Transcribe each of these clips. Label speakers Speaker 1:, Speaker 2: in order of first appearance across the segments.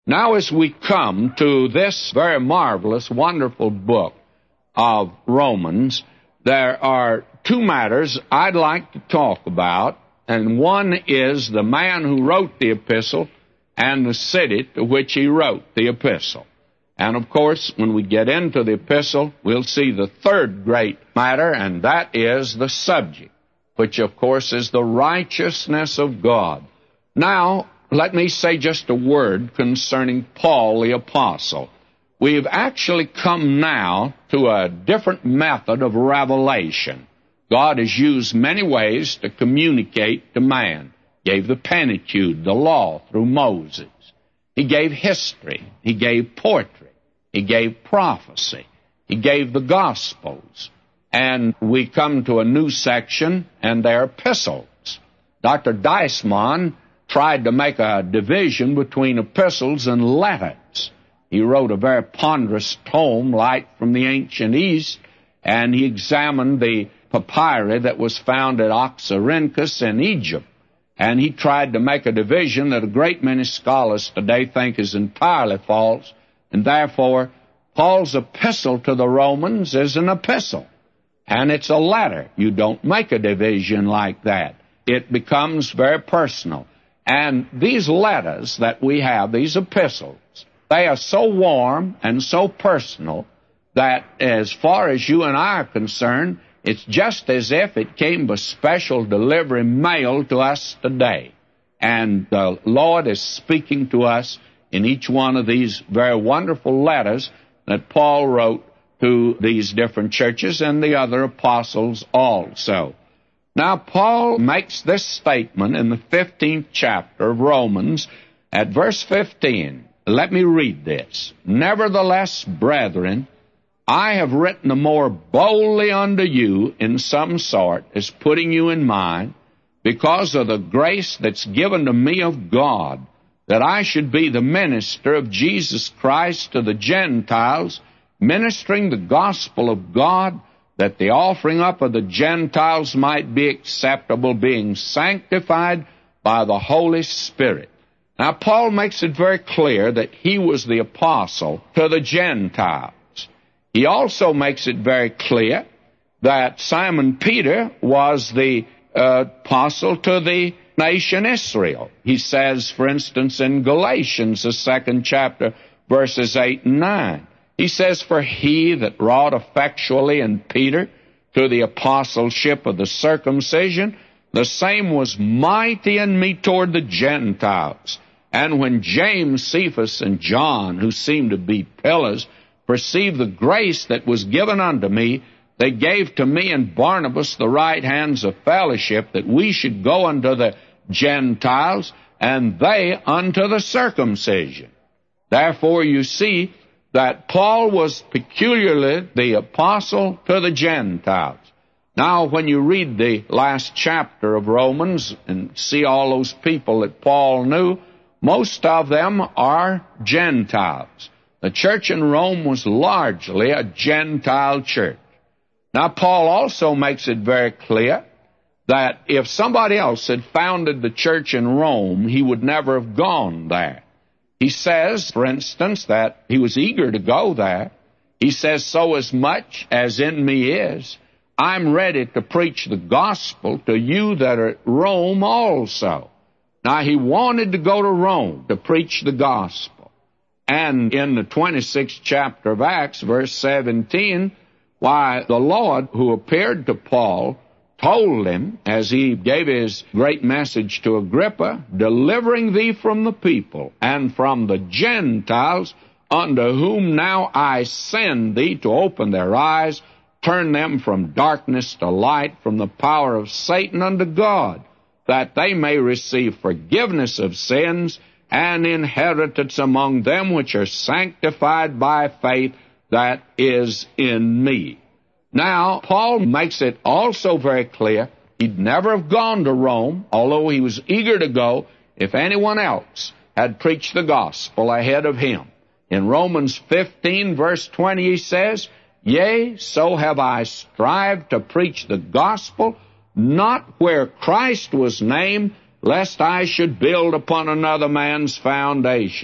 Speaker 1: Now as we come to this very marvelous, wonderful book of Romans, there are two matters I'd like to talk about, and one is the man who wrote the epistle and the city to which he wrote the epistle. And of course, when we get into the epistle, we'll see the third great matter, and that is the subject, which of course is the righteousness of God. Now, let me say just a word concerning Paul the Apostle. We've actually come now to a different method of revelation. God has used many ways to communicate to man. He gave the Pentateuch, the law, through Moses. He gave history. He gave poetry. He gave prophecy. He gave the Gospels. And we come to a new section, and they're epistles. Dr. Deismann tried to make a division between epistles and letters. He wrote a very ponderous tome, Light from the Ancient East, and he examined the papyri that was found at Oxyrhynchus in Egypt. And he tried to make a division that a great many scholars today think is entirely false, and therefore Paul's epistle to the Romans is an epistle, and it's a letter. You don't make a division like that. It becomes very personal. And these letters that we have, these epistles, they are so warm and so personal that as far as you and I are concerned, it's just as if it came by special delivery mail to us today. And the Lord is speaking to us in each one of these very wonderful letters that Paul wrote to these different churches and the other apostles also. Now, Paul makes this statement in the 15th chapter of Romans at verse 15. Let me read this. Nevertheless, brethren, I have written the more boldly unto you in some sort, as putting you in mind, because of the grace that's given to me of God, that I should be the minister of Jesus Christ to the Gentiles, ministering the gospel of God, that the offering up of the Gentiles might be acceptable, being sanctified by the Holy Spirit. Now, Paul makes it very clear that he was the apostle to the Gentiles. He also makes it very clear that Simon Peter was the apostle to the nation Israel. He says, for instance, in Galatians, the 2nd chapter, verses 8 and 9, he says, for he that wrought effectually in Peter to the apostleship of the circumcision, the same was mighty in me toward the Gentiles. And when James, Cephas, and John, who seemed to be pillars, perceived the grace that was given unto me, they gave to me and Barnabas the right hands of fellowship, that we should go unto the Gentiles, and they unto the circumcision. Therefore, you see that Paul was peculiarly the apostle to the Gentiles. Now, when you read the last chapter of Romans and see all those people that Paul knew, most of them are Gentiles. The church in Rome was largely a Gentile church. Now, Paul also makes it very clear that if somebody else had founded the church in Rome, he would never have gone there. He says, for instance, that he was eager to go there. He says, so as much as in me is, I'm ready to preach the gospel to you that are at Rome also. Now, he wanted to go to Rome to preach the gospel. And in the 26th chapter of Acts, verse 17, why, the Lord who appeared to Paul told him, as he gave his great message to Agrippa, delivering thee from the people and from the Gentiles, unto whom now I send thee to open their eyes, turn them from darkness to light, from the power of Satan unto God, that they may receive forgiveness of sins and inheritance among them which are sanctified by faith that is in me. Now, Paul makes it also very clear he'd never have gone to Rome, although he was eager to go, if anyone else had preached the gospel ahead of him. In Romans 15, verse 20, he says, Yea, so have I strived to preach the gospel, not where Christ was named, lest I should build upon another man's foundation.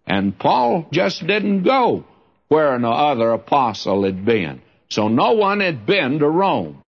Speaker 1: And Paul just didn't go where no other apostle had been. So no one had been to Rome.